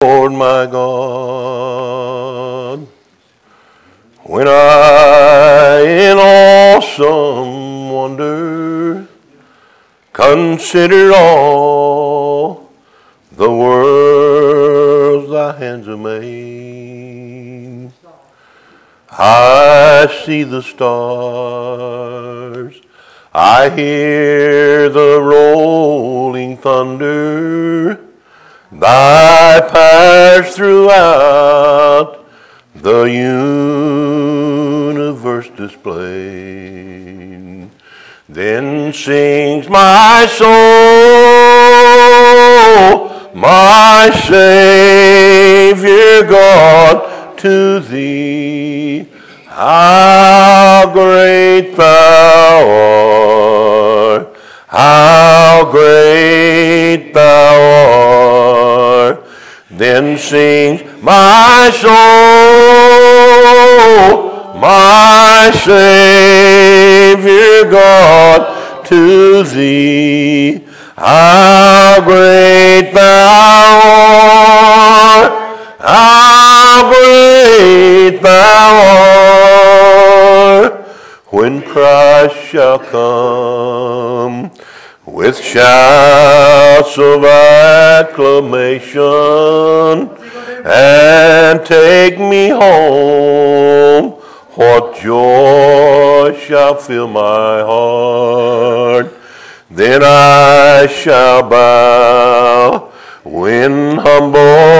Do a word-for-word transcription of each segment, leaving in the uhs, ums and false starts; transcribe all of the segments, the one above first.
Lord my God, when I in awesome wonder consider all the worlds thy hands have made, I see the stars, I hear the rolling thunder, thy powers throughout the universe displayed. Then sings my soul, my Savior God, to thee. How great thou art, how great thou art. Then sings my soul, my Savior God, to thee. How great thou art, how great thou art. When Christ shall come with shouts of acclamation and take me home, what joy shall fill my heart. Then I shall bow in humble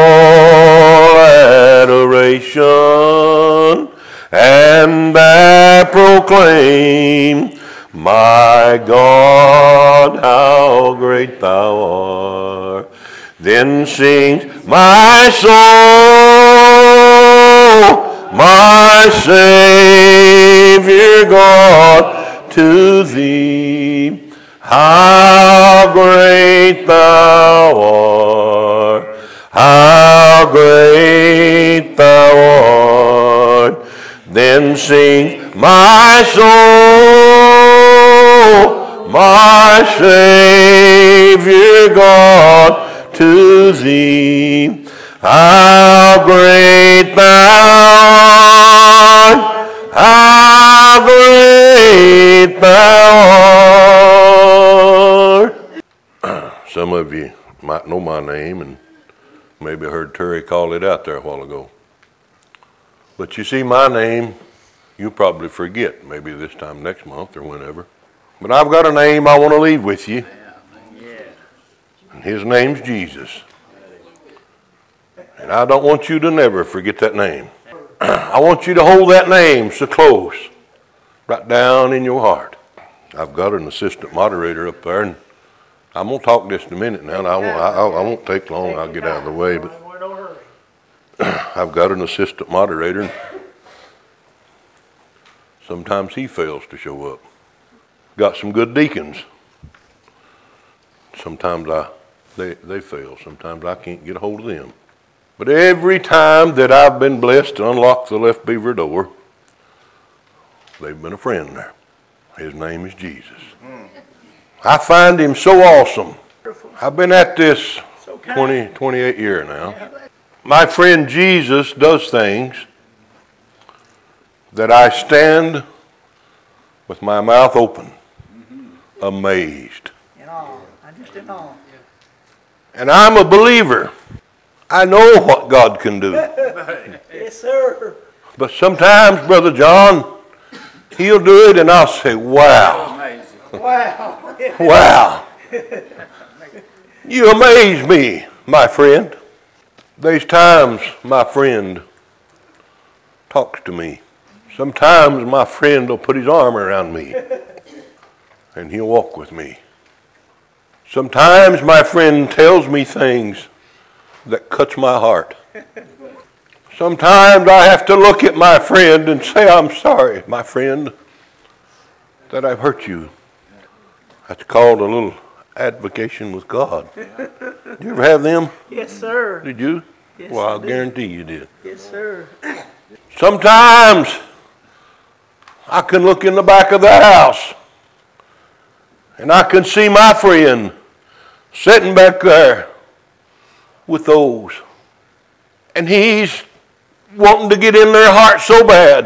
adoration and I proclaim, my God, how great thou art. Then sings my soul, my Savior God, to thee. How great thou art, how great thou art. Then sings my soul, my Savior God, to thee. How great thou art, how great thou art. Some of you might know my name and maybe heard Terry call it out there a while ago. But you see, my name, you probably forget, maybe this time next month or whenever. But I've got a name I want to leave with you. And his name's Jesus. And I don't want you to never forget that name. I want you to hold that name so close, right down in your heart. I've got an assistant moderator up there, and I'm going to talk just a minute now. And I won't, I, I won't take long. I'll get out of the way. But I've got an assistant moderator, and sometimes he fails to show up. Got some good deacons. Sometimes I, they, they fail. Sometimes I can't get a hold of them. But every time that I've been blessed to unlock the left beaver door, they've been a friend there. His name is Jesus. I find him so awesome. I've been at this twenty, twenty-eight years now. My friend Jesus does things that I stand with my mouth open, amazed. And I'm a believer. I know what God can do. Yes, sir. But sometimes, Brother John, he'll do it and I'll say, wow. Wow. Wow. You amaze me, my friend. There's times my friend talks to me. Sometimes my friend will put his arm around me and he'll walk with me. Sometimes my friend tells me things that cuts my heart. Sometimes I have to look at my friend and say, I'm sorry, my friend, that I've hurt you. That's called a little advocation with God. Did you ever have them? Yes, sir. Did you? Yes, well, I I did. guarantee you did. Yes, sir. Sometimes I can look in the back of the house and I can see my friend sitting back there with those And he's wanting to get in their heart so bad.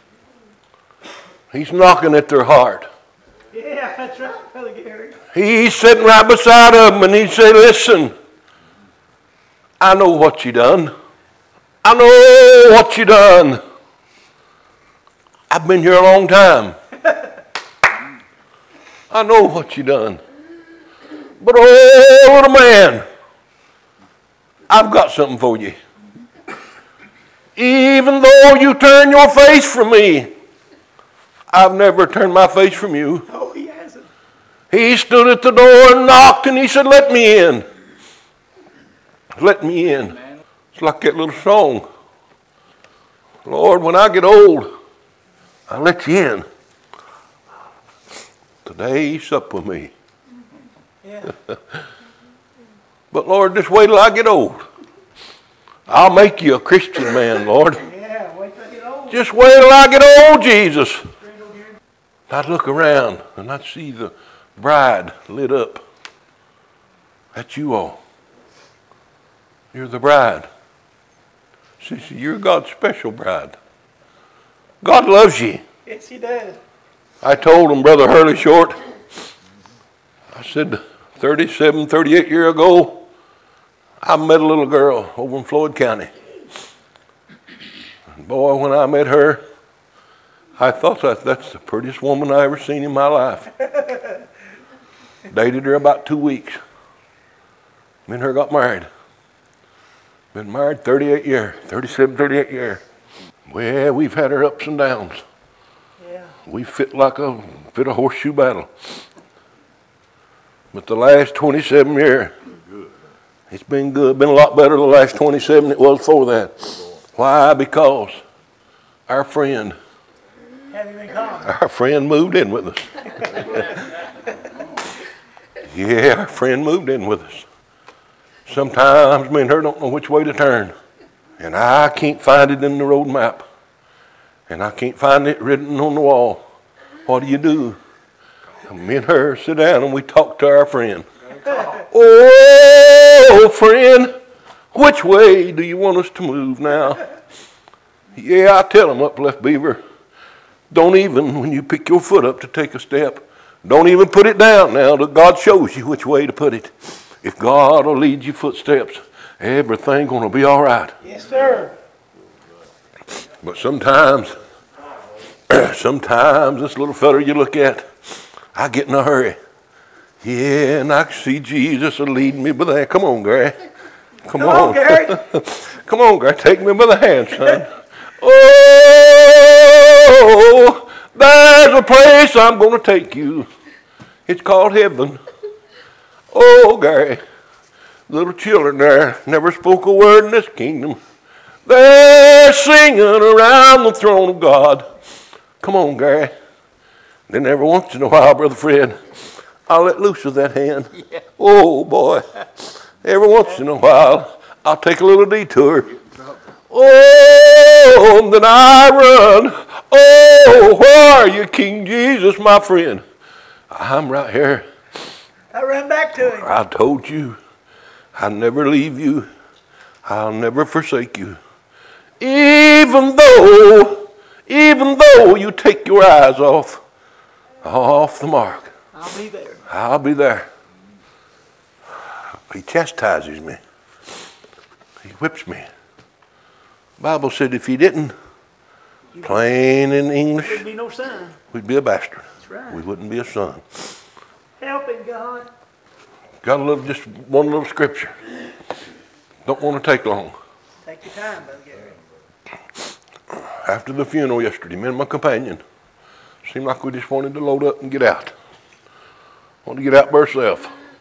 He's knocking at their heart. Yeah, that's right, Brother Gary. He's sitting right beside them, and he said, listen, I know what you done. I know what you done. I've been here a long time. I know what you done. But oh, little man, I've got something for you. Even though you turn your face from me, I've never turned my face from you. Oh, he hasn't. He stood at the door and knocked, and he said, let me in. Let me in. It's like that little song. Lord, when I get old, I'll let you in. Today you sup with me. Yeah. But Lord, just wait till I get old. I'll make you a Christian man, Lord. Yeah, wait till I get old. Just wait till I get old, Jesus. I'd look around and I'd see the bride lit up. That's you all. You're the bride. See, see, you're God's special bride. God loves you. Yes, he does. I told him, Brother Hurley Short, I said, thirty-seven, thirty-eight years ago, I met a little girl over in Floyd County. And boy, when I met her, I thought that that's the prettiest woman I ever seen in my life. Dated her about two weeks. Me and her got married. Been married thirty-eight years, thirty-seven, thirty-eight years. Well, we've had our ups and downs. Yeah. We fit like a fit a horseshoe battle. But the last twenty-seven years, it's been good. Been a lot better the last twenty-seven than it was before that. Why? Because our friend, Have you been calm? our friend moved in with us. Yeah, our friend moved in with us. Sometimes me and her don't know which way to turn. And I can't find it in the road map. And I can't find it written on the wall. What do you do? Me and her sit down and we talk to our friend. Oh, friend, which way do you want us to move now? Yeah, I tell him up left beaver. Don't even, when you pick your foot up to take a step, don't even put it down now till God shows you which way to put it. If God will lead your footsteps, everything's going to be all right. Yes, sir. But sometimes, sometimes this little fella you look at, I get in a hurry. Yeah, and I can see Jesus leading me by the hand. Come on, Gary. Come, Come on. on, Gary. Come on, Gary. Take me by the hand, son. Oh, there's a place I'm going to take you. It's called heaven. Oh, Gary. Little children there never spoke a word in this kingdom. They're singing around the throne of God. Come on, Gary. Then every once in a while, Brother Fred, I'll let loose of that hand. Yeah. Oh, boy. Every once in a while, I'll take a little detour. Oh, and then I run. Oh, where are you, King Jesus, my friend? I'm right here. I ran back to him. I told you, I'll never leave you. I'll never forsake you. Even though, even though you take your eyes off, off the mark. I'll be there. I'll be there. He chastises me. He whips me. The Bible said if he didn't, plain in English, There'd be no son. we'd be a bastard. That's right. We wouldn't be a son. Help him, God. Got a little, just one little scripture. Don't want to take long. Take your time, Brother Gary. After the funeral yesterday, me and my companion, seemed like we just wanted to load up and get out. Wanted to get out by ourselves.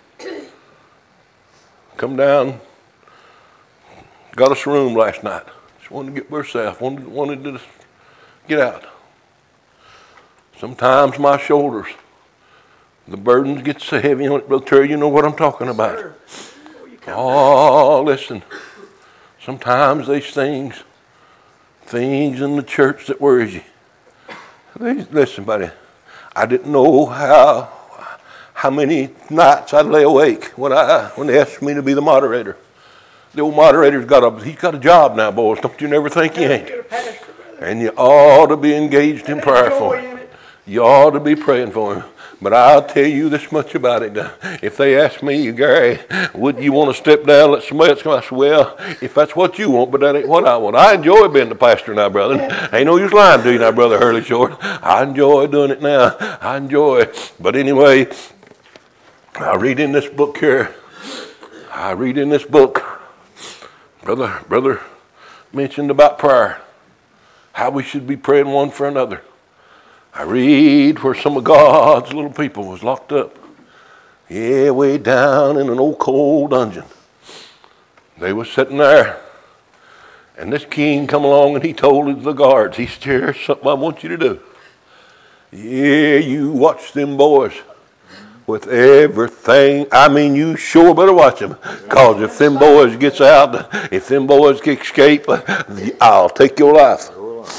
Come down, got us a room last night. Just wanted to get by ourselves. Wanted, wanted to just get out. Sometimes my shoulders, the burdens get so heavy on it, Brother Terry, you know what I'm talking about. Sir. Before you come Oh, listen. Sometimes these things, things in the church that worries you. These, listen, buddy, I didn't know how how many nights I'd lay awake when I when they asked me to be the moderator. The old moderator's got a, he's got a job now, boys. Don't you never think he ain't. You're a pastor, brother. And you ought to be engaged in prayer for him. You ought to be praying for him. But I'll tell you this much about it. If they ask me, Gary, would you want to step down, let somebody else come? I said, well, if that's what you want, but that ain't what I want. I enjoy being the pastor now, brother. Ain't no use lying to you now, Brother Hurley Short. I enjoy doing it now. I enjoy it. But anyway, I read in this book here. I read in this book. Brother, brother mentioned about prayer. How we should be praying one for another. I read where some of God's little people was locked up. Yeah, way down in an old cold dungeon. They was sitting there. And this king come along and he told the guards, he said, here's something I want you to do. Yeah, you watch them boys with everything. I mean, you sure better watch them. Because if them boys gets out, if them boys can escape, I'll take your life.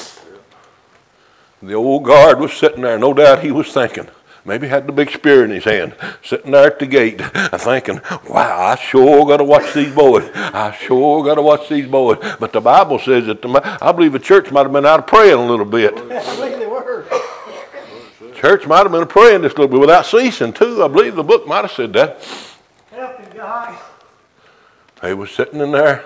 The old guard was sitting there. No doubt he was thinking. Maybe had the big spear in his hand. Sitting there at the gate thinking, wow, I sure got to watch these boys. I sure got to watch these boys. But the Bible says that the, I believe the church might have been out of praying a little bit. I believe they were. Church might have been praying just a little bit without ceasing too. I believe the book might have said that. Helping God. They was sitting in there.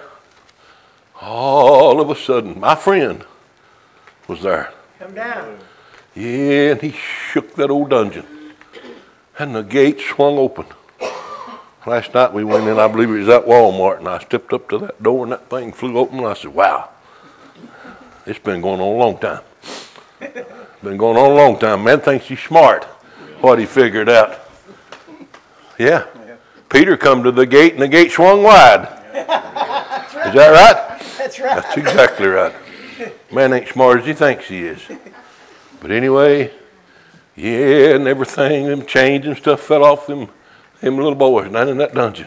All of a sudden, my friend was there. Come down. Yeah, and he shook that old dungeon. And the gate swung open. Last night we went in, I believe it was at Walmart, and I stepped up to that door and that thing flew open, and I said, wow, it's been going on a long time. Been going on a long time. Man thinks he's smart, what he figured out. Yeah. Peter come to the gate, and the gate swung wide. Is that right? That's right. That's exactly right. Man ain't smart as he thinks he is. But anyway, yeah, and everything, them chains and stuff fell off them, them little boys down in that dungeon.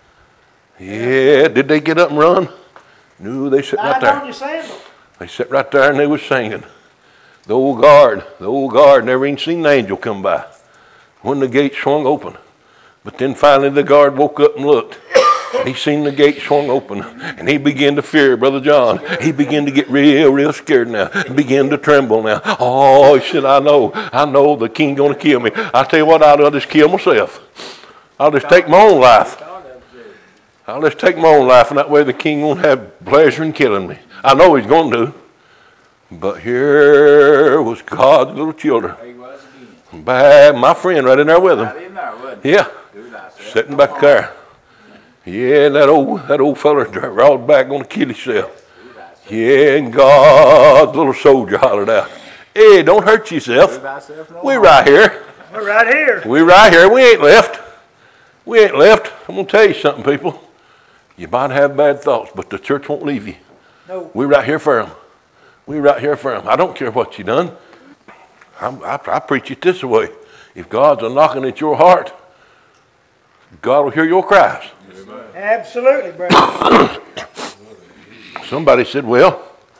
Yeah, did they get up and run? No, they sat right Lying on there. your sandals. They sat right there and they was singing. The old guard, the old guard never even seen an angel come by when the gate swung open. But then finally the guard woke up and looked. He seen the gate swung open, and he began to fear, Brother John. He began to get real, real scared now. He began to tremble now. Oh, he said, I know, I know the king going to kill me. I tell you what, I'll just kill myself. I'll just take my own life. I'll just take my own life, and that way the king won't have pleasure in killing me. I know he's going to. But here was God's little children. Bad, my friend right in there with him. Yeah, sitting back there. Yeah, that old that old fella rolled back going to kill himself. Yeah, and God's little soldier hollered out, hey, don't hurt yourself. We're right here. We're right here. We're right here. We ain't left. We ain't left. I'm going to tell you something, people. You might have bad thoughts, but the church won't leave you. No. We're right here for them. We're right here for them. I don't care what you done. I'm, I, I preach it this way. If God's a knocking at your heart, God will hear your cries. Absolutely, brother. Somebody said, well,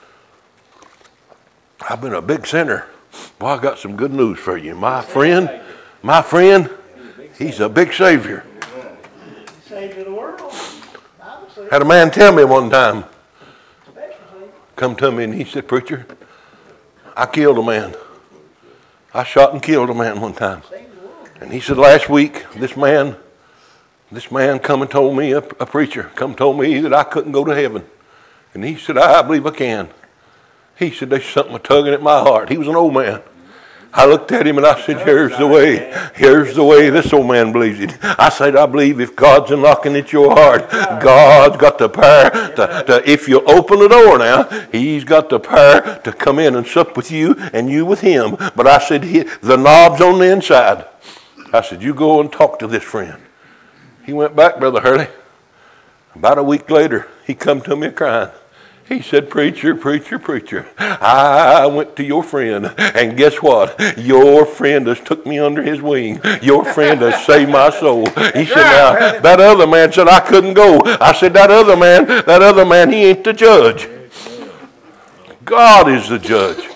I've been a big sinner. Boy, I got some good news for you. My friend, my friend, he's a big savior. Savior of the world. Had a man tell me one time, come to me and he said, preacher, I killed a man. I shot and killed a man one time. And he said, last week, this man, this man come and told me, a, a preacher, come told me that I couldn't go to heaven. And he said, I believe I can. He said, there's something tugging at my heart. He was an old man. I looked at him and I said, here's the way. Here's the way this old man believes it. I said, I believe if God's knocking at your heart, God's got the power to, to, if you open the door now, he's got the power to come in and sup with you and you with him. But I said, he, the knob's on the inside. I said, you go and talk to this friend. He went back, Brother Hurley. About a week later, he come to me crying. He said, preacher, preacher, preacher, I went to your friend, and guess what? Your friend has took me under his wing. Your friend has saved my soul. He said, now, that other man said I couldn't go. I said, that other man, that other man, he ain't the judge. God is the judge.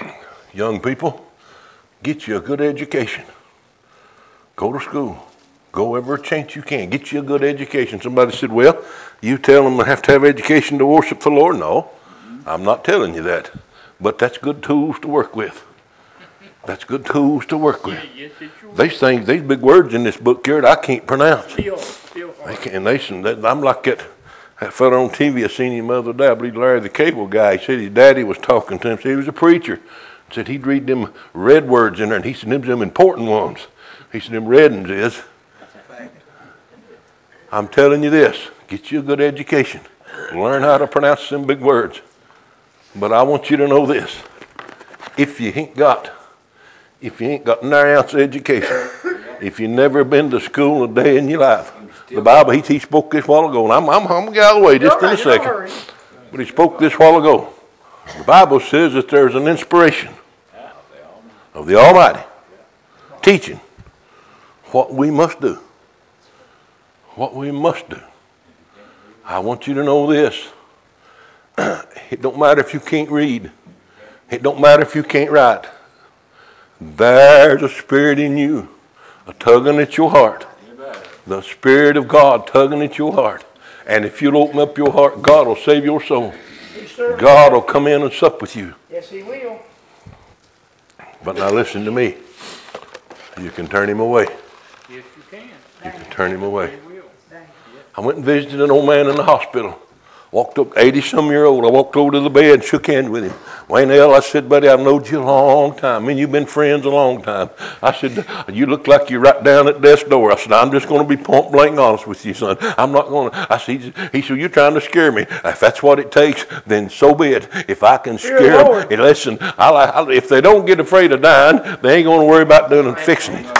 Young people, get you a good education. Go to school. Go every chance you can. Get you a good education. Somebody said, well, you tell them they have to have education to worship the Lord. No, I'm not telling you that. But that's good tools to work with. That's good tools to work with. These things, these big words in this book here that I can't pronounce. They can't, they, I'm like that, that fellow on T V I seen him the other day. I believe Larry the Cable Guy. He said his daddy was talking to him. Said he was a preacher. Said he'd read them red words in there, and he said them's them important ones. He said them red ones is. I'm telling you this, get you a good education. Learn how to pronounce some big words. But I want you to know this. If you ain't got, if you ain't got nary ounce of education, if you never been to school a day in your life, the Bible, he, he spoke this while ago, and I'm, I'm, I'm going to get out of the way just in a second. But he spoke this while ago. The Bible says that there's an inspiration of the Almighty teaching what we must do. What we must do. I want you to know this. It don't matter if you can't read. It don't matter if you can't write. There's a spirit in you, a tugging at your heart. The Spirit of God tugging at your heart. And if you'll open up your heart, God will save your soul. God will come in and sup with you. Yes, He will. But now listen to me. You can turn him away. Yes, you can. You can turn him away. You will. I went and visited an old man in the hospital. Walked up, eighty-some year old. I walked over to the bed and shook hands with him. Wayne L., I said, buddy, I've known you a long time. I mean, you've been friends a long time. I said, you look like you're right down at death's door. I said, I'm just going to be point blank honest with you, son. I'm not going to. I said, he said, you're trying to scare me. If that's what it takes, then so be it. If I can scare them, and listen, I, I, if they don't get afraid of dying, they ain't going to worry about doing and fixing it.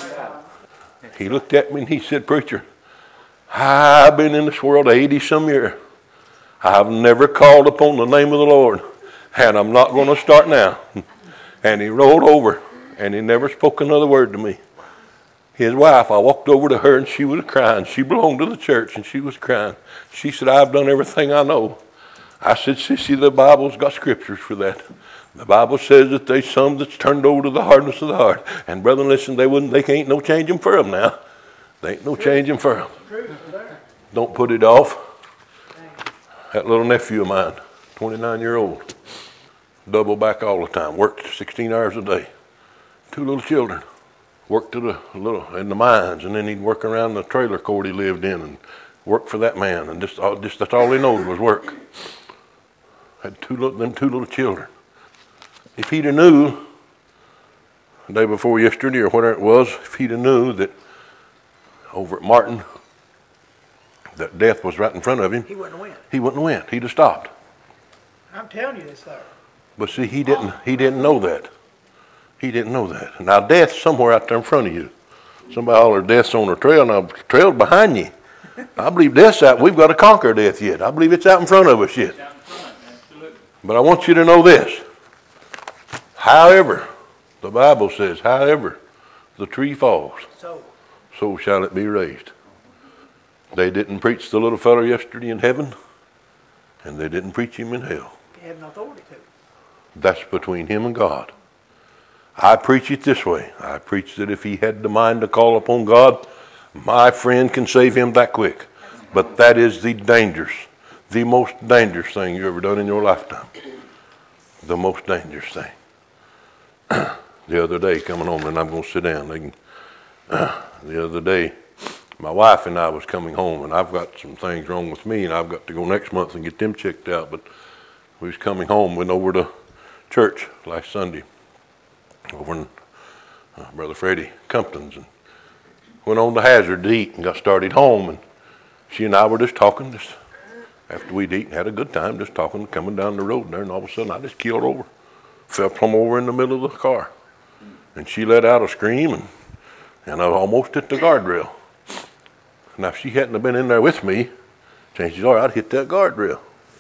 He looked at me and he said, preacher, I've been in this world eighty-some years. I've never called upon the name of the Lord, and I'm not going to start now. And he rolled over, and he never spoke another word to me. His wife, I walked over to her, and she was crying. She belonged to the church, and she was crying. She said, I've done everything I know. I said, sissy, the Bible's got scriptures for that. The Bible says that there's some that's turned over to the hardness of the heart. And brother, listen, they wouldn't. They can't no changing for them now. They ain't no changing for them. Don't put it off. That little nephew of mine, twenty-nine year old, double back all the time, worked sixteen hours a day. Two little children, worked to the little in the mines, and then he'd work around the trailer court he lived in and work for that man, and just, just that's all he knows was work. Had two little, them two little children. If he'd have knew the day before yesterday or whatever it was, if he'd have knew that over at Martin, that death was right in front of him, He wouldn't win. he wouldn't have went. He'd have stopped. I'm telling you this, sir. But see, he didn't. He didn't know that. He didn't know that. Now, death's somewhere out there in front of you. Somebody hollered, death's on the trail. Now, the trail's behind you. I believe death's out. We've got to conquer death yet. I believe it's out in front of us yet. But I want you to know this. However, the Bible says, however the tree falls, So, so shall it be raised. They didn't preach the little fellow yesterday in heaven, and they didn't preach him in hell. you have no authority to. That's between him and God. I preach it this way. I preach that if he had the mind to call upon God, my friend can save him that quick. But that is the dangerous, the most dangerous thing you've ever done in your lifetime. The most dangerous thing. The other day, coming home, and I'm going to sit down. They can, uh, the other day, my wife and I was coming home, and I've got some things wrong with me, and I've got to go next month and get them checked out. But we was coming home, went over to church last Sunday, over in uh, Brother Freddie Compton's, and went on to Hazard to eat, and got started home, and she and I were just talking, just after we'd eaten, had a good time, just talking, coming down the road there, and all of a sudden I just keeled over, fell plumb over in the middle of the car, and she let out a scream, and, and I almost hit the guardrail. Now, if she hadn't have been in there with me, chances are I'd hit that guardrail.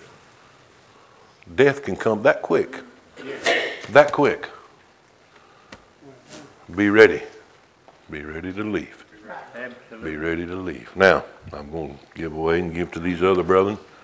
Death can come that quick. That quick. Be ready. Be ready to leave. Absolutely. Be ready to leave. Now, I'm going to give away and give to these other brethren.